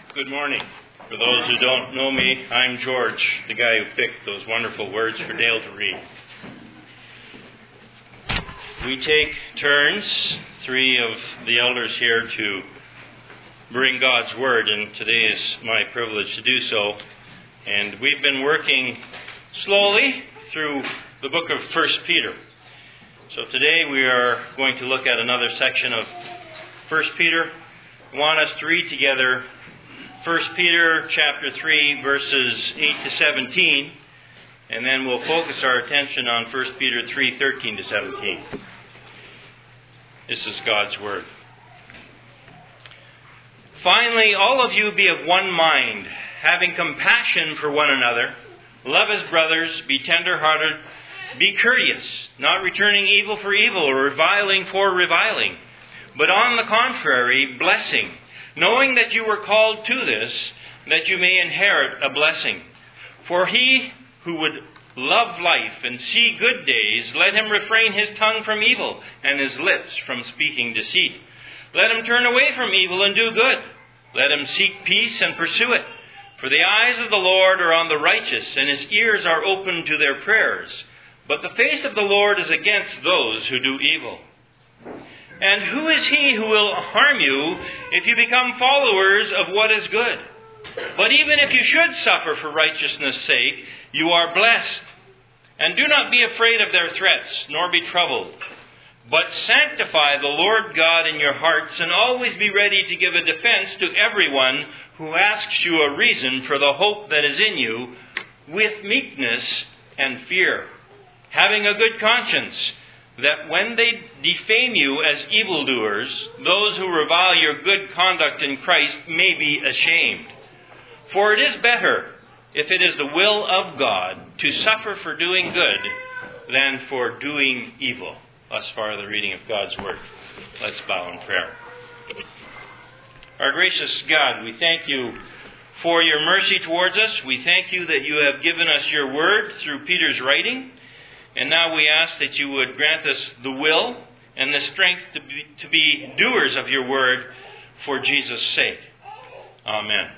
Good morning. For those who don't know me, I'm George, the guy who picked those wonderful words for Dale to read. We take turns, three of the elders here, to bring God's Word, and today is my privilege to do so. And we've been working slowly through the book of 1 Peter. So today we are going to look at another section of 1 Peter. I want us to read together 1 Peter chapter 3, verses 8 to 17, and then we'll focus our attention on 1 Peter 3, 13 to 17. This is God's Word. Finally, all of you be of one mind, having compassion for one another, love as brothers, be tender-hearted, be courteous, not returning evil for evil or reviling for reviling, but on the contrary, blessing, knowing that you were called to this, that you may inherit a blessing. For he who would love life and see good days, let him refrain his tongue from evil and his lips from speaking deceit. Let him turn away from evil and do good. Let him seek peace and pursue it. For the eyes of the Lord are on the righteous, and his ears are open to their prayers. But the face of the Lord is against those who do evil. And who is he who will harm you if you become followers of what is good? But even if you should suffer for righteousness' sake, you are blessed. And do not be afraid of their threats, nor be troubled. But sanctify the Lord God in your hearts, and always be ready to give a defense to everyone who asks you a reason for the hope that is in you, with meekness and fear, having a good conscience, that when they defame you as evildoers, those who revile your good conduct in Christ may be ashamed. For it is better, if it is the will of God, to suffer for doing good than for doing evil. Thus far, the reading of God's Word. Let's bow in prayer. Our gracious God, we thank you for your mercy towards us. We thank you that you have given us your Word through Peter's writing. And now we ask that you would grant us the will and the strength to be doers of your word for Jesus' sake. Amen.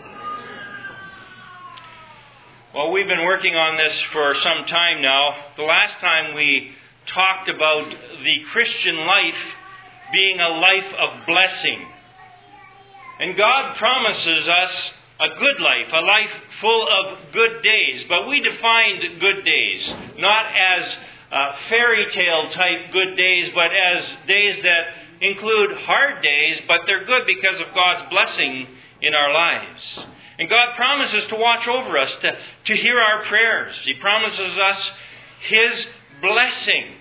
Well, we've been working on this for some time now. The last time we talked about the Christian life being a life of blessing. And God promises us a good life, a life full of good days. But we defined good days not as fairy tale type good days, but as days that include hard days, but they're good because of God's blessing in our lives. And God promises to watch over us, to hear our prayers. He promises us His blessing.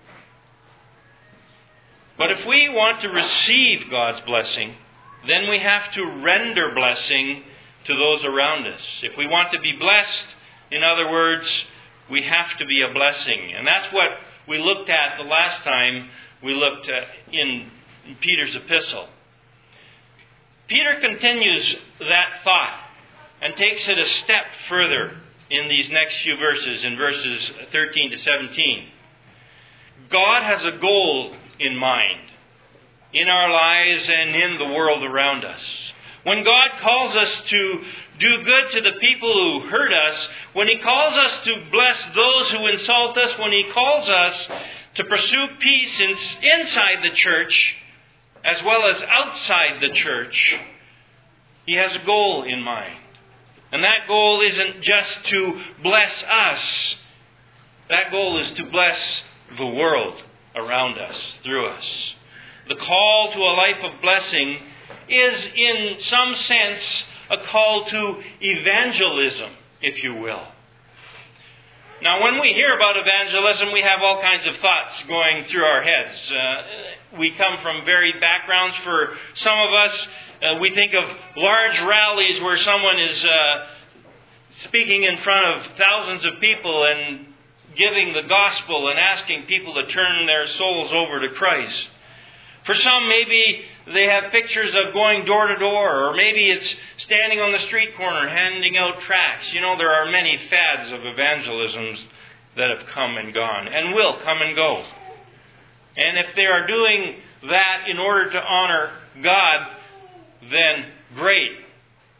But if we want to receive God's blessing, then we have to render blessing to those around us. If we want to be blessed, in other words, we have to be a blessing. And that's what we looked at the last time we looked at in Peter's epistle. Peter continues that thought and takes it a step further in these next few verses, in verses 13 to 17. God has a goal in mind in our lives and in the world around us. When God calls us to do good to the people who hurt us, when He calls us to bless those who insult us, when He calls us to pursue peace inside the church as well as outside the church, He has a goal in mind. And that goal isn't just to bless us. That goal is to bless the world around us, through us. The call to a life of blessing is, in some sense, a call to evangelism, if you will. Now, when we hear about evangelism, we have all kinds of thoughts going through our heads. We come from varied backgrounds. For some of us, we think of large rallies where someone is speaking in front of thousands of people and giving the gospel and asking people to turn their souls over to Christ. For some, maybe they have pictures of going door to door, or maybe it's standing on the street corner handing out tracts. You know, there are many fads of evangelisms that have come and gone and will come and go. And if they are doing that in order to honor God, then great.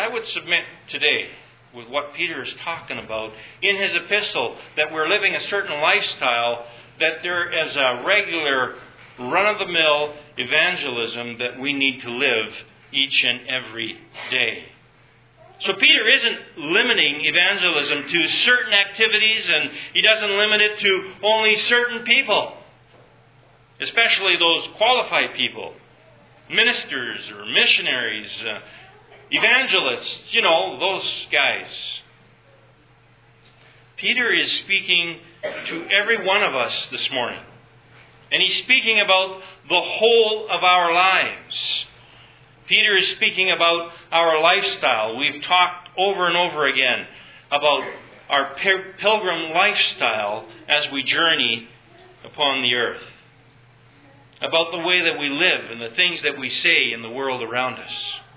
I would submit today, with what Peter is talking about in his epistle, that we're living a certain lifestyle, that there is a regular run-of-the-mill evangelism that we need to live each and every day. So Peter isn't limiting evangelism to certain activities, and he doesn't limit it to only certain people, especially those qualified people, ministers or missionaries, evangelists, those guys. Peter is speaking to every one of us this morning. And he's speaking about the whole of our lives. Peter is speaking about our lifestyle. We've talked over and over again about our pilgrim lifestyle as we journey upon the earth. About the way that we live and the things that we say in the world around us.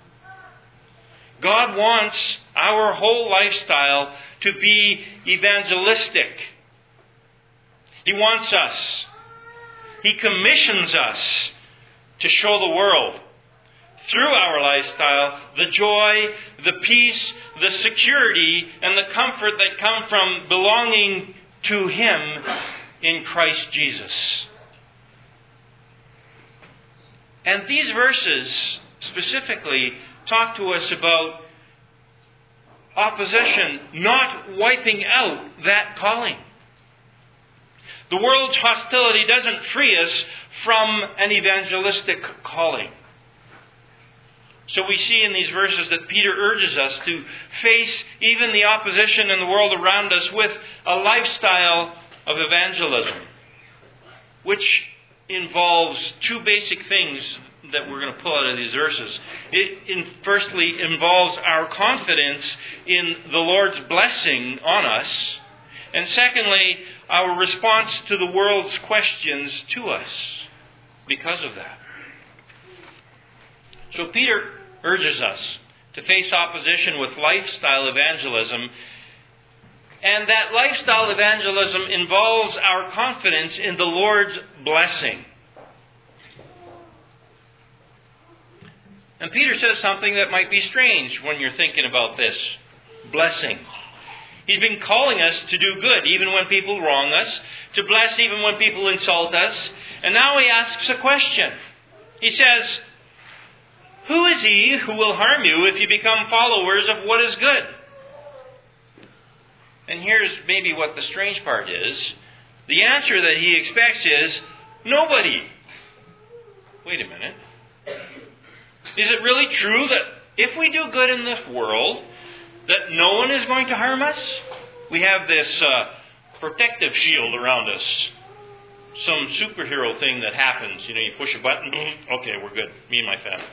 God wants our whole lifestyle to be evangelistic. He wants us. He commissions us to show the world, through our lifestyle, the joy, the peace, the security, and the comfort that come from belonging to Him in Christ Jesus. And these verses specifically talk to us about opposition not wiping out that calling. The world's hostility doesn't free us from an evangelistic calling. So we see in these verses that Peter urges us to face even the opposition in the world around us with a lifestyle of evangelism, which involves two basic things that we're going to pull out of these verses. It firstly involves our confidence in the Lord's blessing on us, and secondly, our response to the world's questions to us because of that. So Peter urges us to face opposition with lifestyle evangelism, and that lifestyle evangelism involves our confidence in the Lord's blessing. And Peter says something that might be strange when you're thinking about this. Blessing. He's been calling us to do good even when people wrong us, to bless even when people insult us. And now he asks a question. He says, "Who is he who will harm you if you become followers of what is good?" And here's maybe what the strange part is. The answer that he expects is, nobody. Wait a minute. Is it really true that if we do good in this world, that no one is going to harm us? We have this protective shield around us. Some superhero thing that happens. You push a button, okay, we're good. Me and my family.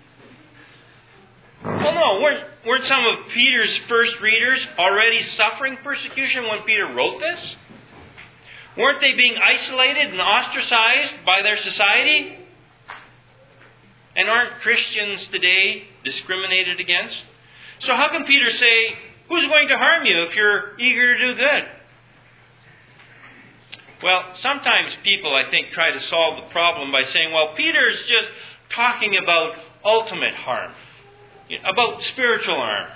Well, no, weren't some of Peter's first readers already suffering persecution when Peter wrote this? Weren't they being isolated and ostracized by their society? And aren't Christians today discriminated against? So how can Peter say, who's going to harm you if you're eager to do good? Well, sometimes people, I think, try to solve the problem by saying, well, Peter's just talking about ultimate harm, about spiritual harm.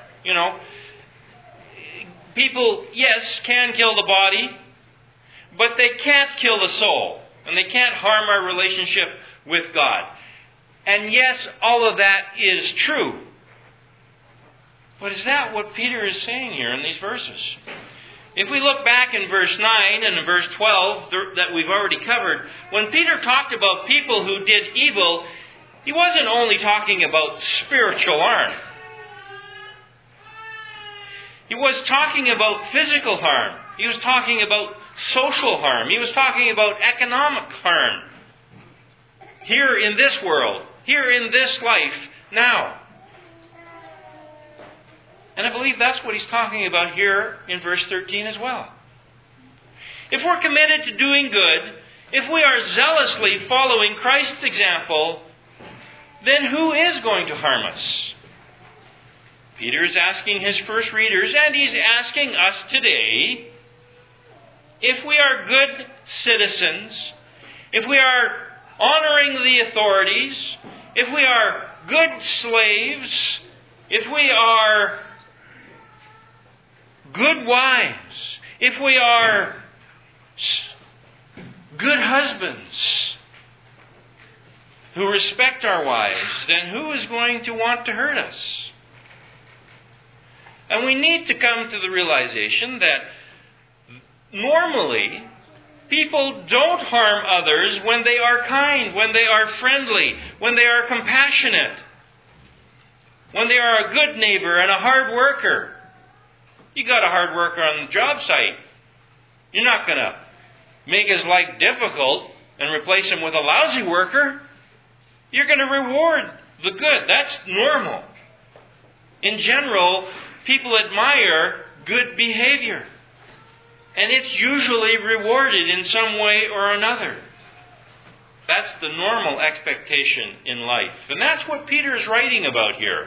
People, yes, can kill the body, but they can't kill the soul, and they can't harm our relationship with God. And yes, all of that is true. But is that what Peter is saying here in these verses? If we look back in verse 9 and in verse 12 that we've already covered, when Peter talked about people who did evil, he wasn't only talking about spiritual harm. He was talking about physical harm. He was talking about social harm. He was talking about economic harm. Here in this world, here in this life, now. And I believe that's what he's talking about here in verse 13 as well. If we're committed to doing good, if we are zealously following Christ's example, then who is going to harm us? Peter is asking his first readers, and he's asking us today, if we are good citizens, if we are honoring the authorities, if we are good slaves, if we are good wives, if we are good husbands who respect our wives, then who is going to want to hurt us? And we need to come to the realization that normally people don't harm others when they are kind, when they are friendly, when they are compassionate, when they are a good neighbor and a hard worker. You got a hard worker on the job site. You're not going to make his life difficult and replace him with a lousy worker. You're going to reward the good. That's normal. In general, people admire good behavior. And it's usually rewarded in some way or another. That's the normal expectation in life. And that's what Peter is writing about here.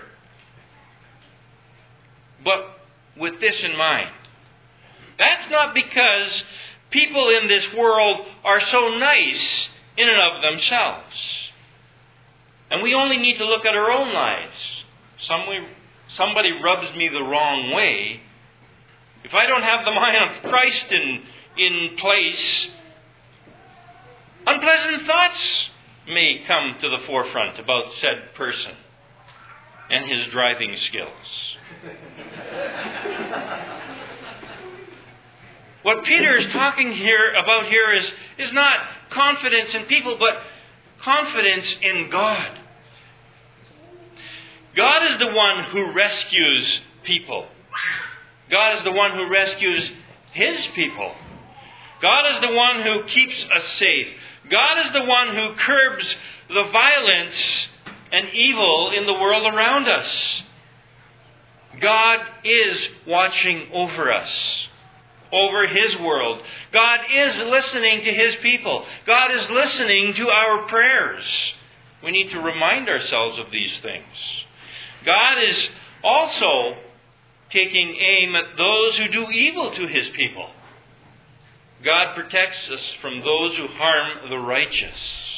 But with this in mind, that's not because people in this world are so nice in and of themselves. And we only need to look at our own lives. Somebody rubs me the wrong way. If I don't have the mind of Christ in place, unpleasant thoughts may come to the forefront about said person and his driving skills. What Peter is talking about here is not confidence in people, but confidence in God. God is the one who rescues people. God is the one who rescues His people. God is the one who keeps us safe. God is the one who curbs the violence and evil in the world around us. God is watching over us, over His world. God is listening to His people. God is listening to our prayers. We need to remind ourselves of these things. God is also taking aim at those who do evil to His people. God protects us from those who harm the righteous.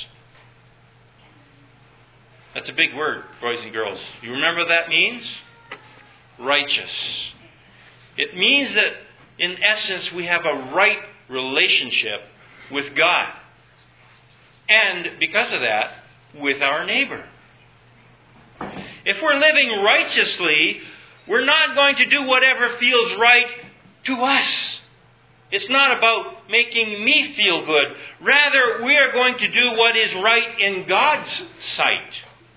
That's a big word, boys and girls. You remember what that means? Righteous. It means that, in essence, we have a right relationship with God. And, because of that, with our neighbor. If we're living righteously, we're not going to do whatever feels right to us. It's not about making me feel good. Rather, we are going to do what is right in God's sight.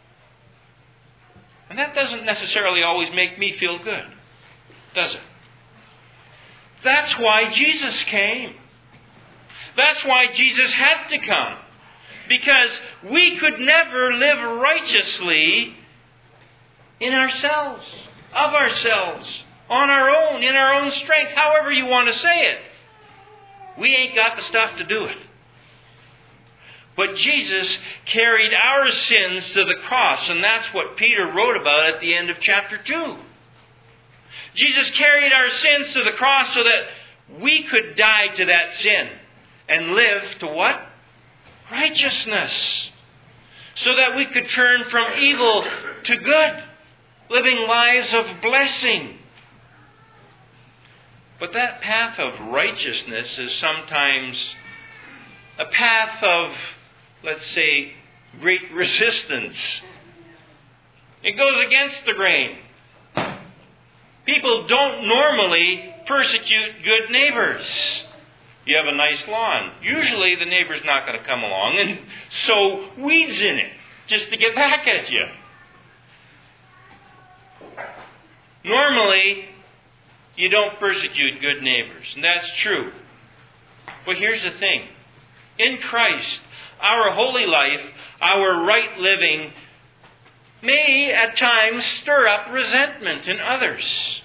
And that doesn't necessarily always make me feel good, does it? That's why Jesus came. That's why Jesus had to come. Because we could never live righteously in ourselves, of ourselves, on our own, in our own strength, however you want to say it. We ain't got the stuff to do it. But Jesus carried our sins to the cross, and that's what Peter wrote about at the end of chapter 2. Jesus carried our sins to the cross so that we could die to that sin and live to what? Righteousness. So that we could turn from evil to good, living lives of blessing. But that path of righteousness is sometimes a path of, let's say, great resistance. It goes against the grain. People don't normally persecute good neighbors. You have a nice lawn. Usually the neighbor's not going to come along and sow weeds in it just to get back at you. Normally, you don't persecute good neighbors, and that's true. But here's the thing. In Christ, our holy life, our right living, may at times stir up resentment in others.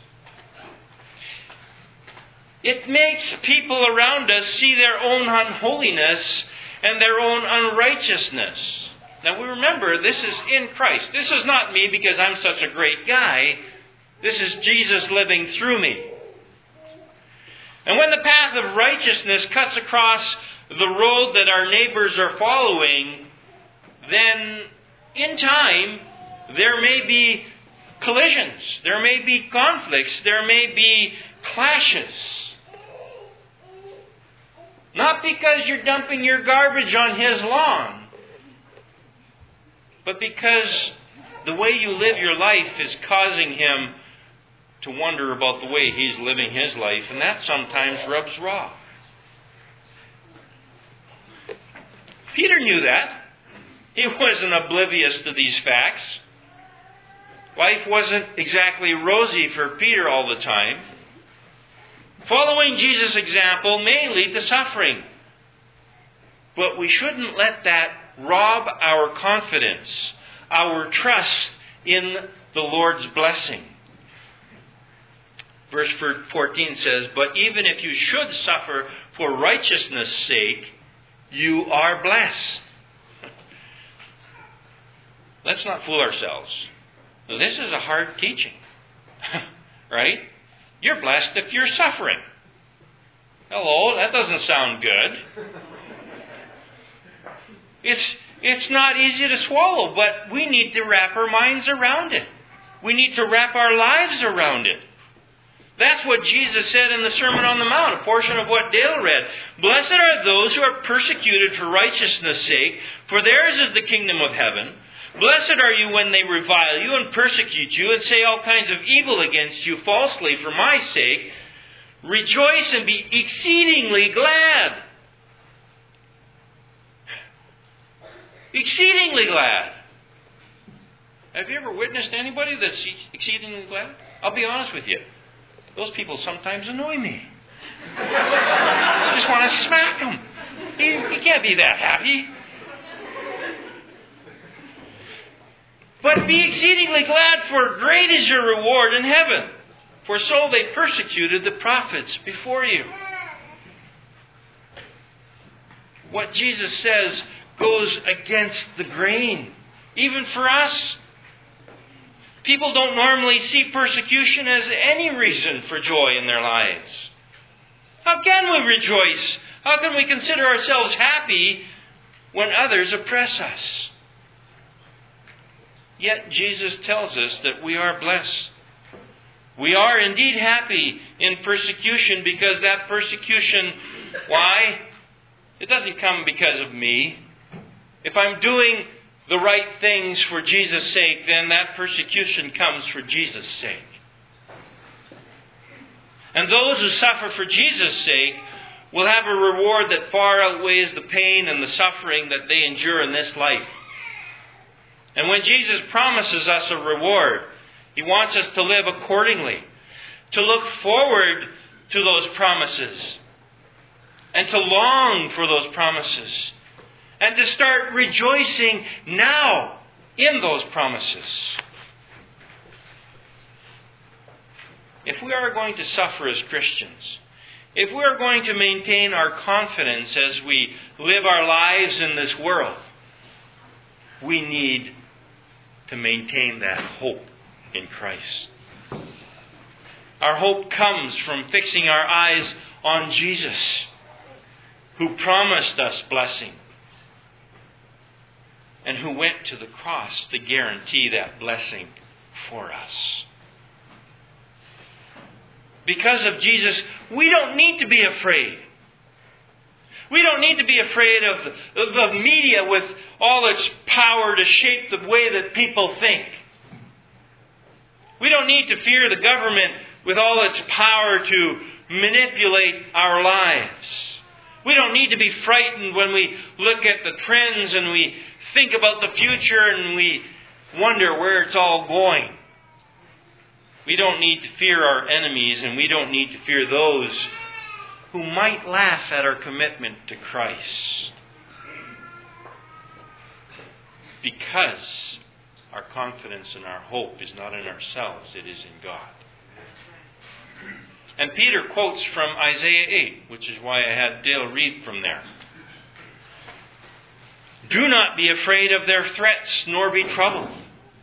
It makes people around us see their own unholiness and their own unrighteousness. Now we remember, this is in Christ. This is not me because I'm such a great guy. This is Jesus living through me. And when the path of righteousness cuts across the road that our neighbors are following, then in time there may be collisions. There may be conflicts. There may be clashes. Not because you're dumping your garbage on his lawn, but because the way you live your life is causing him to wonder about the way he's living his life, and that sometimes rubs raw. Peter knew that. He wasn't oblivious to these facts. Life wasn't exactly rosy for Peter all the time. Following Jesus' example may lead to suffering. But we shouldn't let that rob our confidence, our trust in the Lord's blessing. Verse 14 says, "But even if you should suffer for righteousness' sake, you are blessed." Let's not fool ourselves. This is a hard teaching. Right? You're blessed if you're suffering. Hello, that doesn't sound good. It's not easy to swallow, but we need to wrap our minds around it. We need to wrap our lives around it. That's what Jesus said in the Sermon on the Mount, a portion of what Dale read. "Blessed are those who are persecuted for righteousness' sake, for theirs is the kingdom of heaven. Blessed are you when they revile you and persecute you and say all kinds of evil against you falsely for my sake. Rejoice and be exceedingly glad." Exceedingly glad. Have you ever witnessed anybody that's exceedingly glad? I'll be honest with you. Those people sometimes annoy me. I just want to smack them. You can't be that happy. "But be exceedingly glad, for great is your reward in heaven. For so they persecuted the prophets before you." What Jesus says goes against the grain, even for us. People don't normally see persecution as any reason for joy in their lives. How can we rejoice? How can we consider ourselves happy when others oppress us? Yet Jesus tells us that we are blessed. We are indeed happy in persecution because that persecution, why? It doesn't come because of me. If I'm doing the right things for Jesus' sake, then that persecution comes for Jesus' sake. And those who suffer for Jesus' sake will have a reward that far outweighs the pain and the suffering that they endure in this life. And when Jesus promises us a reward, He wants us to live accordingly, to look forward to those promises, and to long for those promises, and to start rejoicing now in those promises. If we are going to suffer as Christians, if we are going to maintain our confidence as we live our lives in this world, we need to maintain that hope in Christ. Our hope comes from fixing our eyes on Jesus, who promised us blessing, and who went to the cross to guarantee that blessing for us. Because of Jesus, we don't need to be afraid. We don't need to be afraid of the media with all its power to shape the way that people think. We don't need to fear the government with all its power to manipulate our lives. We don't need to be frightened when we look at the trends and we think about the future and we wonder where it's all going. We don't need to fear our enemies, and we don't need to fear those who might laugh at our commitment to Christ. Because our confidence and our hope is not in ourselves, it is in God. And Peter quotes from Isaiah 8, which is why I had Dale read from there. "Do not be afraid of their threats, nor be troubled."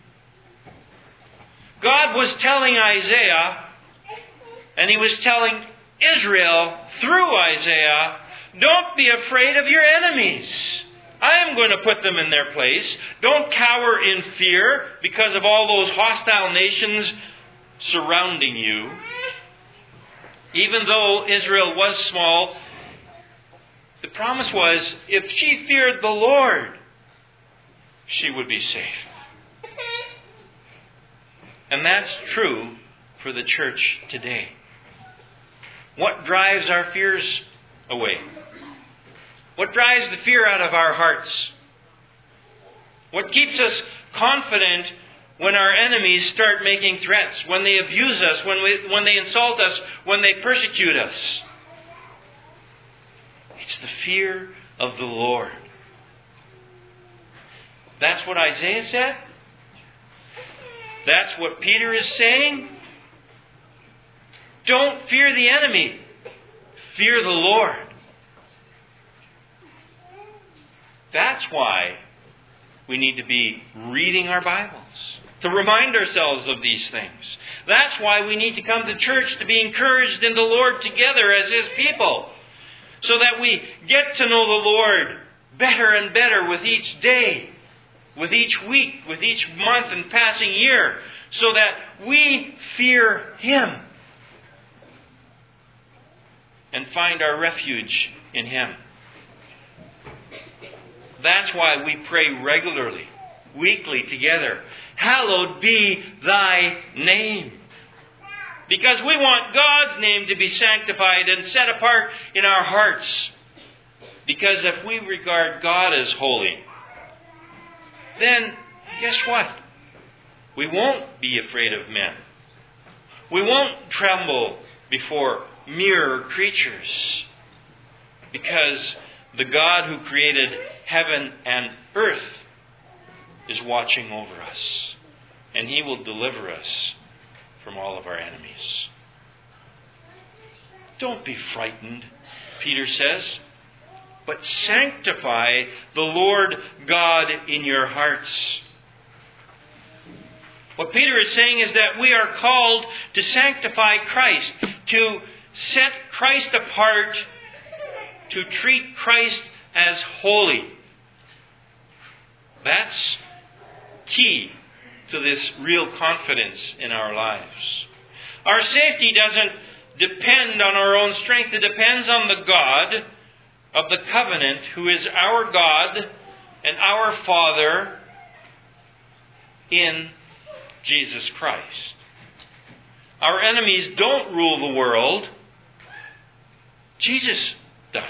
God was telling Isaiah, and He was telling Israel through Isaiah, don't be afraid of your enemies. I am going to put them in their place. Don't cower in fear because of all those hostile nations surrounding you. Even though Israel was small, the promise was, if she feared the Lord, she would be safe. And that's true for the church today. What drives our fears away? What drives the fear out of our hearts? What keeps us confident when our enemies start making threats, when they abuse us, when they insult us, when they persecute us? It's the fear of the Lord. That's what Isaiah said. That's what Peter is saying. Don't fear the enemy. Fear the Lord. That's why we need to be reading our Bibles, to remind ourselves of these things. That's why we need to come to church, to be encouraged in the Lord together as His people, so that we get to know the Lord better and better with each day, with each week, with each month and passing year, so that we fear Him and find our refuge in Him. That's why we pray regularly, weekly together. Hallowed be Thy name. Because we want God's name to be sanctified and set apart in our hearts. Because if we regard God as holy, then guess what? We won't be afraid of men. We won't tremble before mere creatures. Because the God who created heaven and earth is watching over us. And He will deliver us from all of our enemies. Don't be frightened, Peter says, but sanctify the Lord God in your hearts. What Peter is saying is that we are called to sanctify Christ, to set Christ apart, to treat Christ as holy. That's key to this real confidence in our lives. Our safety doesn't depend on our own strength. It depends on the God of the covenant, who is our God and our Father in Jesus Christ. Our enemies don't rule the world. Jesus does.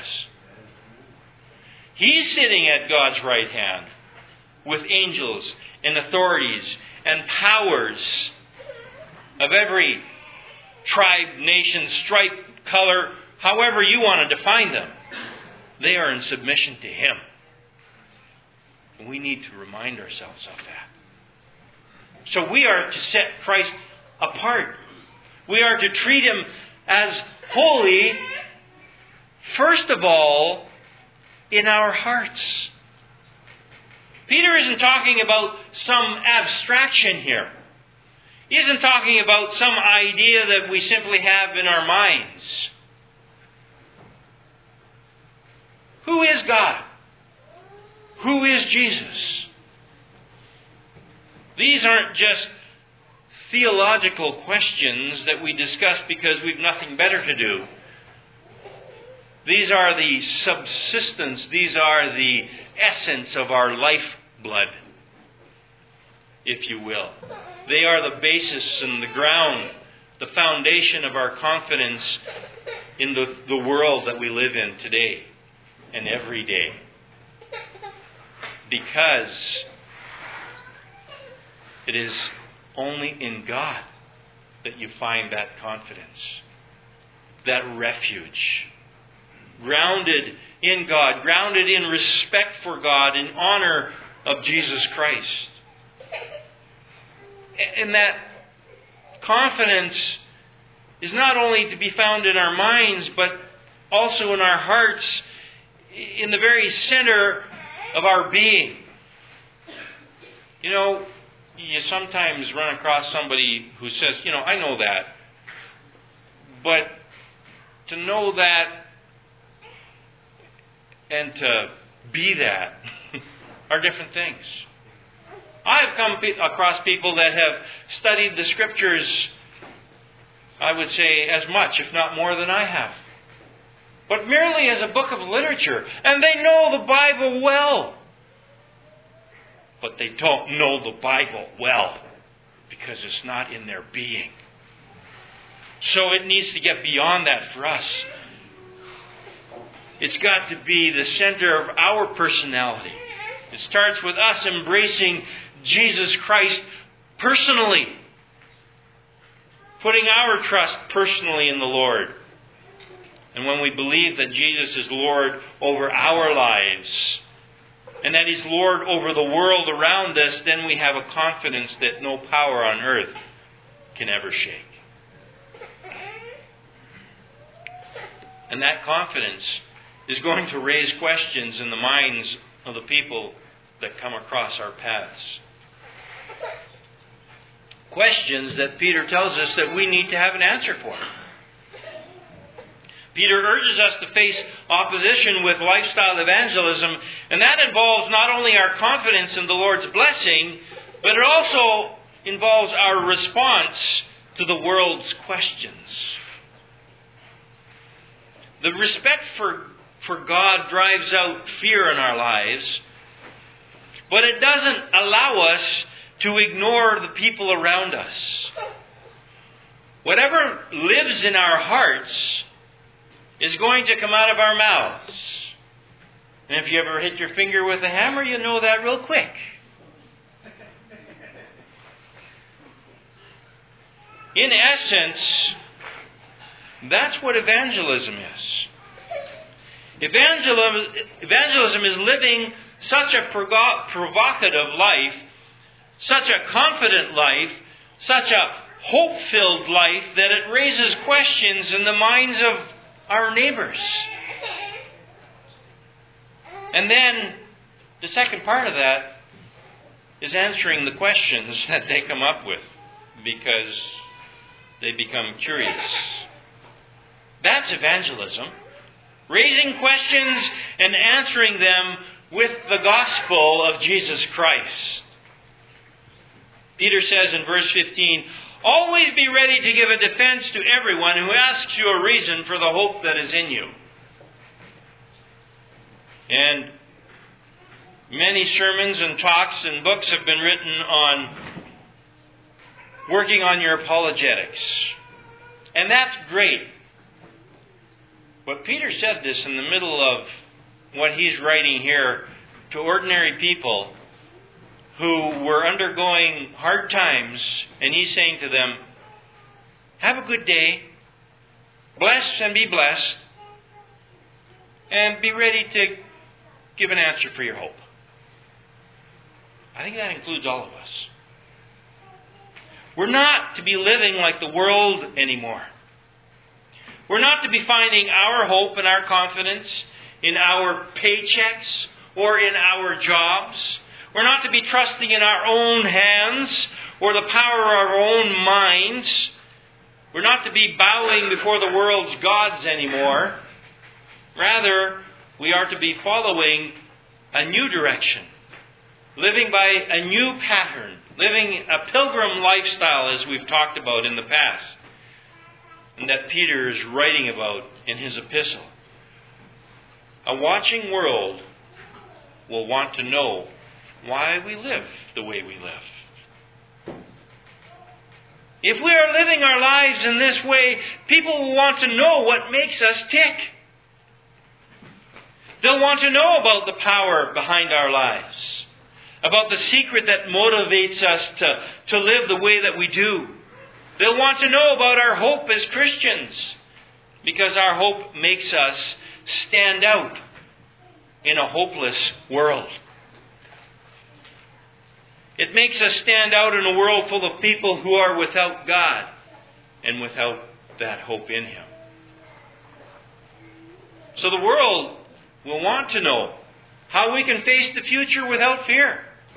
He's sitting at God's right hand with angels and authorities and powers of every tribe, nation, stripe, color, however you want to define them. They are in submission to Him. And we need to remind ourselves of that. So we are to set Christ apart. We are to treat Him as holy, first of all, in our hearts. Peter isn't talking about some abstraction here. He isn't talking about some idea that we simply have in our minds. Who is God? Who is Jesus? These aren't just theological questions that we discuss because we've nothing better to do. These are the subsistence, these are the essence of our lifeblood, if you will. They are the basis and the ground, the foundation of our confidence in the world that we live in today and every day. Because it is only in God that you find that confidence, that refuge. Grounded in God, grounded in respect for God, in honor of Jesus Christ. And that confidence is not only to be found in our minds, but also in our hearts, in the very center of our being. You know, you sometimes run across somebody who says, I know that. But to know that and to be that are different things. I have come across people that have studied the Scriptures, I would say, as much, if not more than I have. But merely as a book of literature. And they know the Bible well. But they don't know the Bible well because it's not in their being. So it needs to get beyond that for us. It's got to be the center of our personality. It starts with us embracing Jesus Christ personally. Putting our trust personally in the Lord. And when we believe that Jesus is Lord over our lives, and that He's Lord over the world around us, then we have a confidence that no power on earth can ever shake. And that confidence is going to raise questions in the minds of the people that come across our paths. Questions that Peter tells us that we need to have an answer for. Peter urges us to face opposition with lifestyle evangelism, and that involves not only our confidence in the Lord's blessing, but it also involves our response to the world's questions. The respect for God drives out fear in our lives, but it doesn't allow us to ignore the people around us. Whatever lives in our hearts is going to come out of our mouths. And if you ever hit your finger with a hammer, you know that real quick. In essence, that's what evangelism is. Evangelism is living such a provocative life, such a confident life, such a hope-filled life that it raises questions in the minds of our neighbors. And then the second part of that is answering the questions that they come up with because they become curious. That's evangelism. Raising questions and answering them with the gospel of Jesus Christ. Peter says in verse 15, "Always be ready to give a defense to everyone who asks you a reason for the hope that is in you." And many sermons and talks and books have been written on working on your apologetics. And that's great. But Peter said this in the middle of what he's writing here to ordinary people who were undergoing hard times, and he's saying to them, have a good day, bless and be blessed, and be ready to give an answer for your hope. I think that includes all of us. We're not to be living like the world anymore. We're not to be finding our hope and our confidence in our paychecks or in our jobs. We're not to be trusting in our own hands or the power of our own minds. We're not to be bowing before the world's gods anymore. Rather, we are to be following a new direction, living by a new pattern, living a pilgrim lifestyle as we've talked about in the past, and that Peter is writing about in his epistle. A watching world will want to know why we live the way we live. If we are living our lives in this way, people will want to know what makes us tick. They'll want to know about the power behind our lives, about the secret that motivates us to live the way that we do. They'll want to know about our hope as Christians, because our hope makes us stand out in a hopeless world. It makes us stand out in a world full of people who are without God and without that hope in Him. So the world will want to know how we can face the future without fear.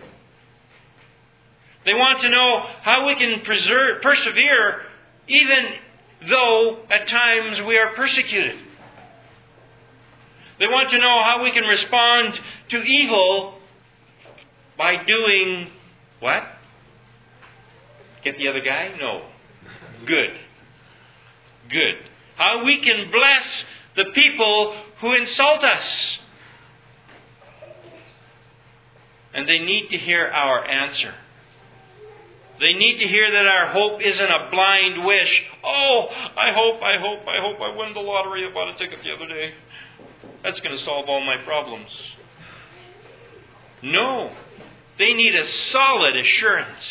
They want to know how we can persevere even though at times we are persecuted. They want to know how we can respond to evil By doing what? Get the other guy? No. Good. Good. How we can bless the people who insult us. And they need to hear our answer. They need to hear that our hope isn't a blind wish. Oh, I hope I win the lottery. I bought a ticket the other day. That's going to solve all my problems. No. They need a solid assurance.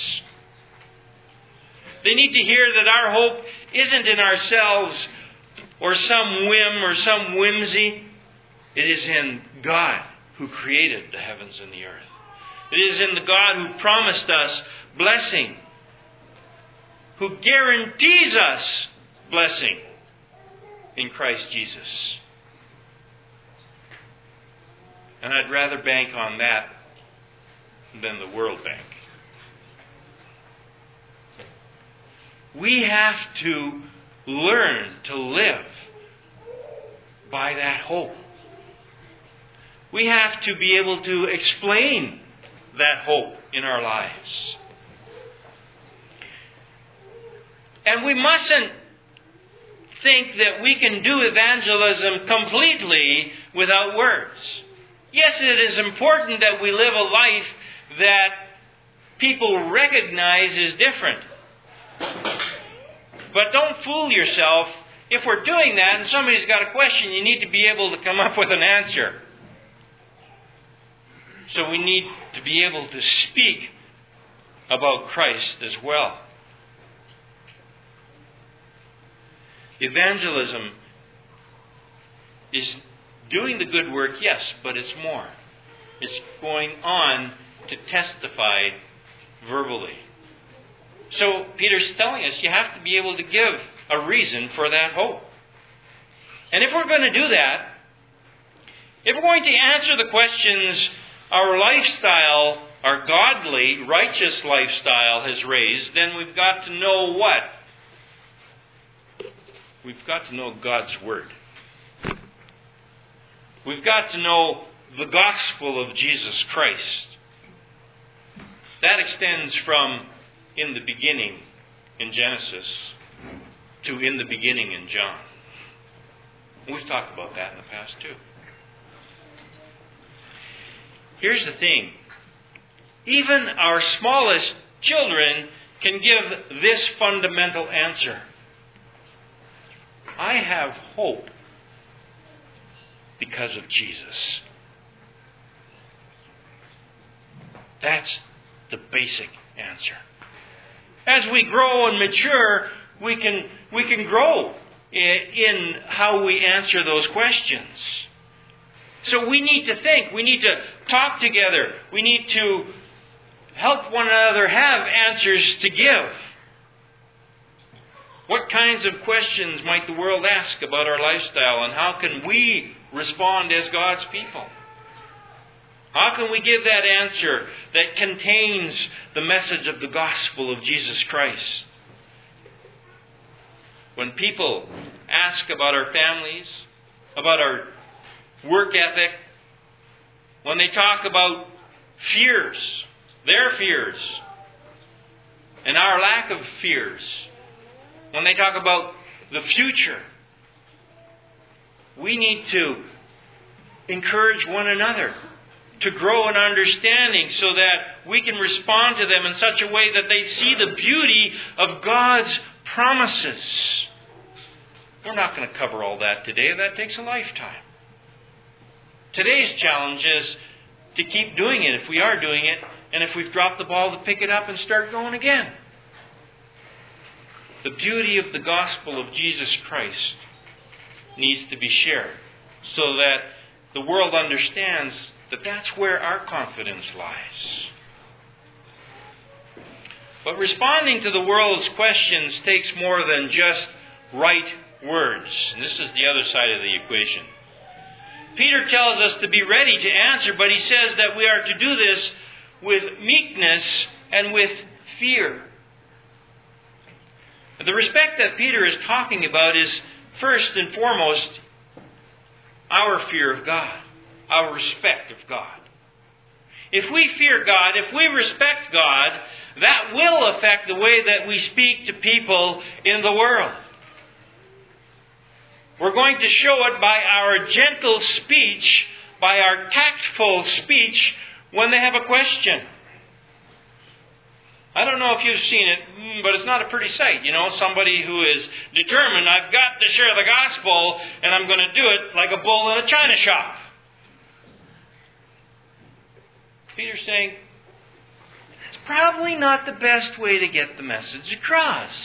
They need to hear that our hope isn't in ourselves or some whim or some whimsy. It is in God who created the heavens and the earth. It is in the God who promised us blessing, who guarantees us blessing in Christ Jesus. And I'd rather bank on that than the World Bank. We have to learn to live by that hope. We have to be able to explain that hope in our lives. And we mustn't think that we can do evangelism completely without words. Yes, it is important that we live a life that people recognize is different. But don't fool yourself. If we're doing that and somebody's got a question, you need to be able to come up with an answer. So we need to be able to speak about Christ as well. Evangelism is doing the good work, yes, but it's more. It's going on to testify verbally. So Peter's telling us you have to be able to give a reason for that hope. And if we're going to do that, if we're going to answer the questions our lifestyle, our godly, righteous lifestyle has raised, then we've got to know what? We've got to know God's Word. We've got to know the gospel of Jesus Christ. That extends from in the beginning in Genesis to in the beginning in John. We've talked about that in the past too. Here's the thing. Even our smallest children can give this fundamental answer. I have hope because of Jesus. That's the basic answer. As we grow and mature, we can grow in how we answer those questions. So we need to think. We need to talk together. We need to help one another have answers to give. What kinds of questions might the world ask about our lifestyle, and how can we respond as God's people? How can we give that answer that contains the message of the gospel of Jesus Christ? When people ask about our families, about our work ethic, when they talk about fears, their fears, and our lack of fears, when they talk about the future, we need to encourage one another to grow in understanding so that we can respond to them in such a way that they see the beauty of God's promises. We're not going to cover all that today. That takes a lifetime. Today's challenge is to keep doing it if we are doing it, and if we've dropped the ball, to pick it up and start going again. The beauty of the gospel of Jesus Christ needs to be shared so that the world understands that that's where our confidence lies. But responding to the world's questions takes more than just right words. And this is the other side of the equation. Peter tells us to be ready to answer, but he says that we are to do this with meekness and with fear. The respect that Peter is talking about is first and foremost our fear of God, our respect of God. if we fear God, if we respect God, that will affect the way that we speak to people in the world. We're going to show it by our gentle speech, by our tactful speech when they have a question. I don't know if you've seen it, but it's not a pretty sight. You know, somebody who is determined, I've got to share the gospel, and I'm going to do it like a bull in a china shop. Peter's saying, it's probably not the best way to get the message across.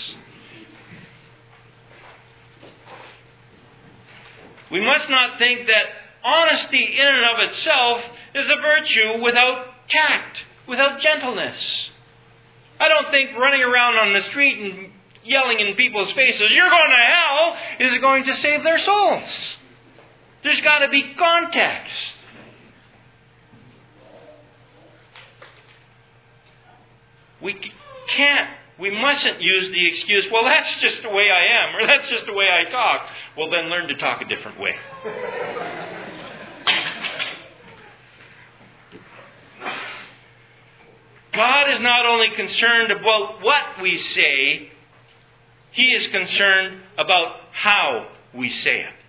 We must not think that honesty in and of itself is a virtue without tact, without gentleness. I don't think running around on the street and yelling in people's faces, "You're going to hell," is going to save their souls. There's got to be context. We mustn't use the excuse, "Well, that's just the way I am," or "That's just the way I talk." Well, then learn to talk a different way. God is not only concerned about what we say, He is concerned about how we say it.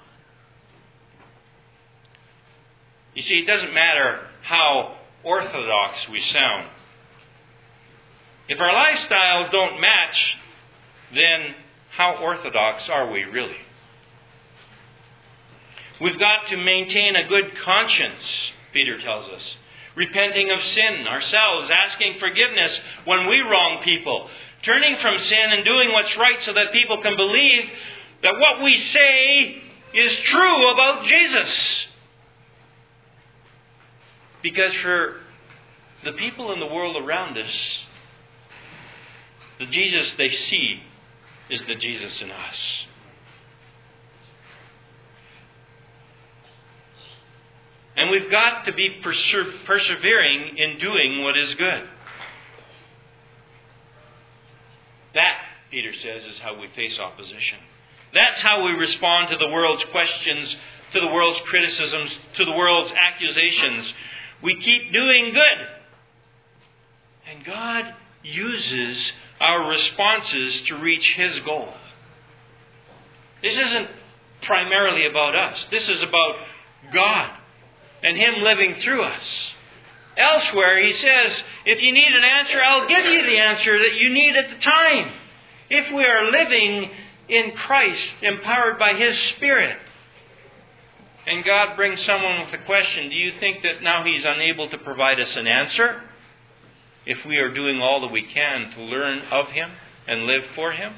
You see, it doesn't matter how orthodox we sound. If our lifestyles don't match, then how orthodox are we really? We've got to maintain a good conscience, Peter tells us. Repenting of sin ourselves, asking forgiveness when we wrong people, turning from sin and doing what's right so that people can believe that what we say is true about Jesus. Because for the people in the world around us, the Jesus they see is the Jesus in us. And we've got to be persevering in doing what is good. That, Peter says, is how we face opposition. That's how we respond to the world's questions, to the world's criticisms, to the world's accusations. We keep doing good. And God uses our responses to reach His goal. This isn't primarily about us. This is about God and Him living through us. Elsewhere, He says, if you need an answer, I'll give you the answer that you need at the time. If we are living in Christ, empowered by His Spirit, and God brings someone with a question, do you think that now He's unable to provide us an answer? If we are doing all that we can to learn of Him and live for Him?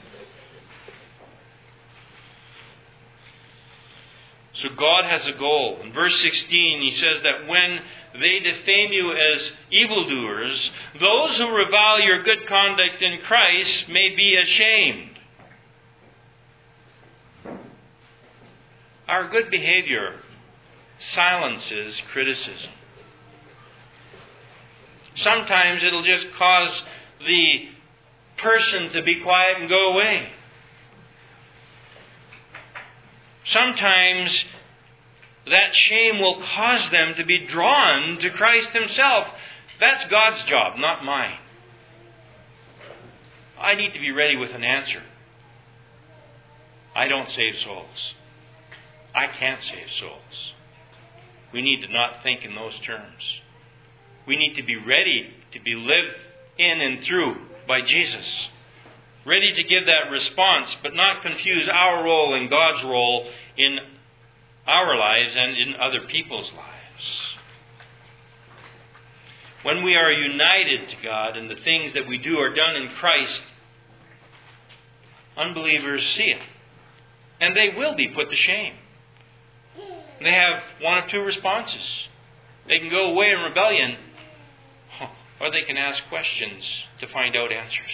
So God has a goal. In verse 16, He says that when they defame you as evildoers, those who revile your good conduct in Christ may be ashamed. Our good behavior silences criticism. Sometimes it'll just cause the person to be quiet and go away. Sometimes that shame will cause them to be drawn to Christ Himself. That's God's job, not mine. I need to be ready with an answer. I don't save souls. I can't save souls. We need to not think in those terms. We need to be ready to be lived in and through by Jesus. Ready to give that response, but not confuse our role and God's role in our lives and in other people's lives. When we are united to God and the things that we do are done in Christ, unbelievers see it. And they will be put to shame. They have one of two responses. They can go away in rebellion, or they can ask questions to find out answers.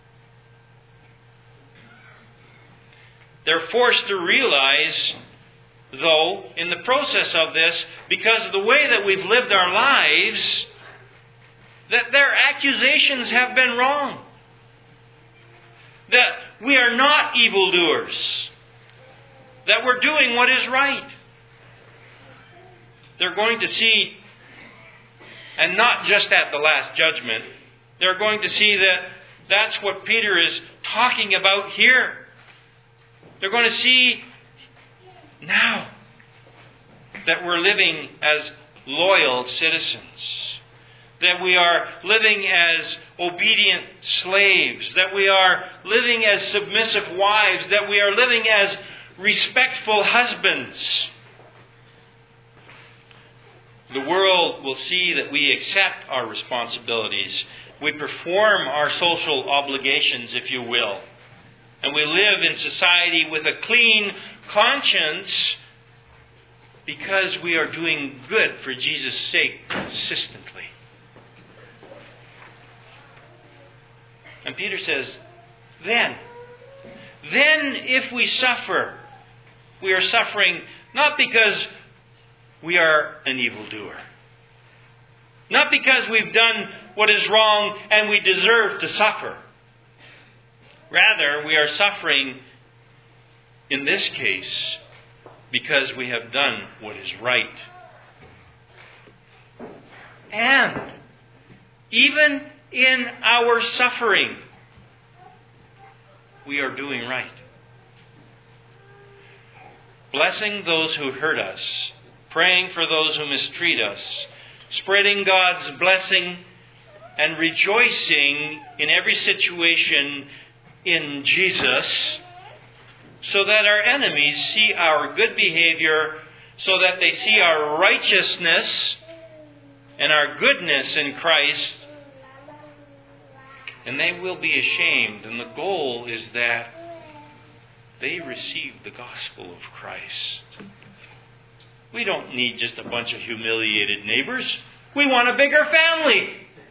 They're forced to realize, though, in the process of this, because of the way that we've lived our lives, that their accusations have been wrong. That we are not evildoers. That we're doing what is right. They're going to see And not just at the last judgment. They're going to see that that's what Peter is talking about here. They're going to see now that we're living as loyal citizens, that we are living as obedient slaves, that we are living as submissive wives, that we are living as respectful husbands. The world will see that we accept our responsibilities. We perform our social obligations, if you will. And we live in society with a clean conscience because we are doing good for Jesus' sake consistently. And Peter says, then if we suffer, we are suffering not because we are an evildoer. Not because we've done what is wrong and we deserve to suffer. Rather, we are suffering, in this case, because we have done what is right. And even in our suffering, we are doing right. Blessing those who hurt us, praying for those who mistreat us, spreading God's blessing, and rejoicing in every situation in Jesus, so that our enemies see our good behavior, so that they see our righteousness and our goodness in Christ, and they will be ashamed. And the goal is that they receive the gospel of Christ. We don't need just a bunch of humiliated neighbors. We want a bigger family.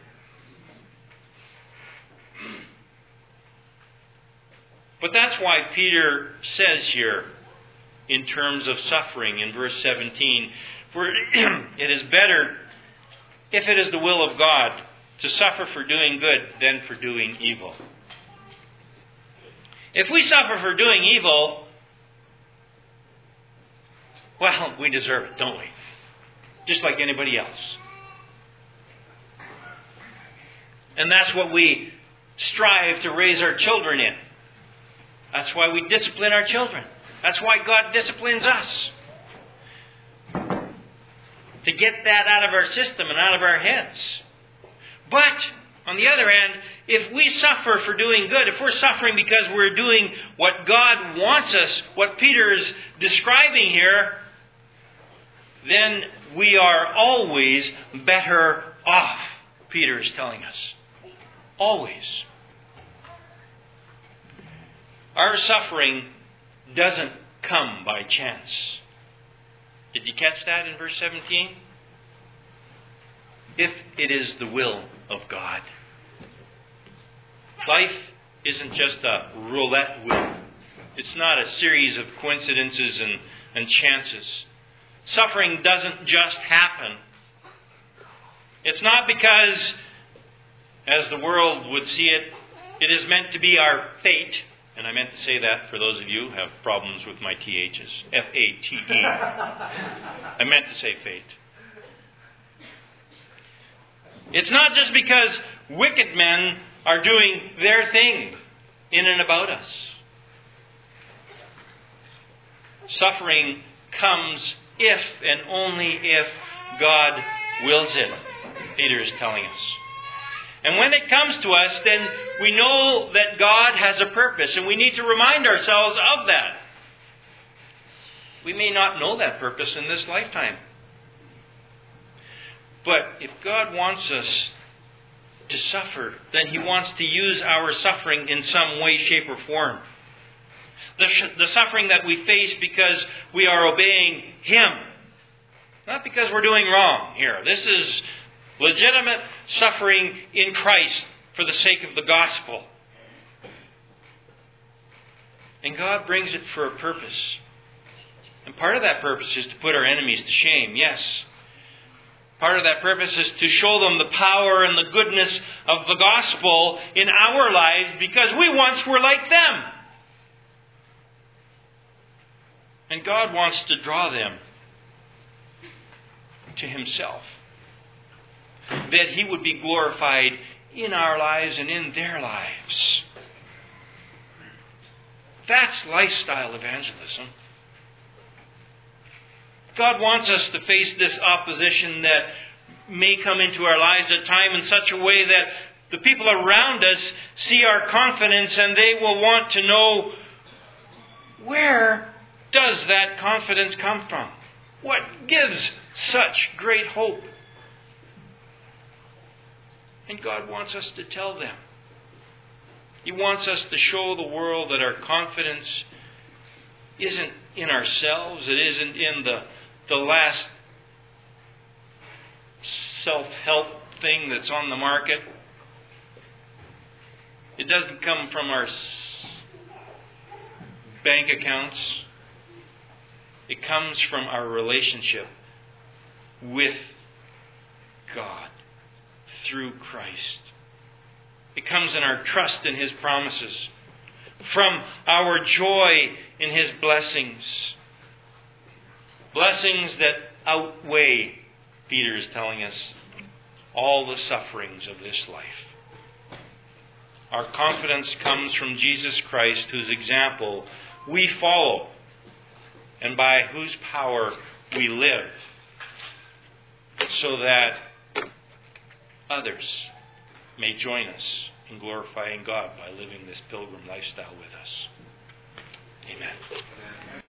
But that's why Peter says here, in terms of suffering, in verse 17, for it is better, if it is the will of God, to suffer for doing good than for doing evil. If we suffer for doing evil, well, we deserve it, don't we? Just like anybody else. And that's what we strive to raise our children in. That's why we discipline our children. That's why God disciplines us. To get that out of our system and out of our heads. But, on the other hand, if we suffer for doing good, if we're suffering because we're doing what God wants us, what Peter is describing here, then we are always better off, Peter is telling us. Always. Our suffering doesn't come by chance. Did you catch that in verse 17? If it is the will of God. Life isn't just a roulette wheel. It's not a series of coincidences and chances. Suffering doesn't just happen. It's not because, as the world would see it, it is meant to be our fate. And I meant to say that for those of you who have problems with my THs. F-A-T-E. I meant to say fate. It's not just because wicked men are doing their thing in and about us. Suffering comes if and only if God wills it, Peter is telling us. And when it comes to us, then we know that God has a purpose, and we need to remind ourselves of that. We may not know that purpose in this lifetime. But if God wants us to suffer, then He wants to use our suffering in some way, shape, or form. The suffering that we face because we are obeying Him. Not because we're doing wrong here. This is legitimate suffering in Christ for the sake of the gospel. And God brings it for a purpose. And part of that purpose is to put our enemies to shame, yes. Part of that purpose is to show them the power and the goodness of the gospel in our lives because we once were like them. And God wants to draw them to Himself. that He would be glorified in our lives and in their lives. That's lifestyle evangelism. God wants us to face this opposition that may come into our lives at times in such a way that the people around us see our confidence and they will want to know, where does that confidence come from? What gives such great hope? And God wants us to tell them. He wants us to show the world that our confidence isn't in ourselves. It isn't in the last self-help thing that's on the market. It doesn't come from our bank accounts. It comes from our relationship with God through Christ. It comes in our trust in His promises, from our joy in His blessings. Blessings that outweigh, Peter is telling us, all the sufferings of this life. Our confidence comes from Jesus Christ, whose example we follow, and by whose power we live, so that others may join us in glorifying God by living this pilgrim lifestyle with us. Amen.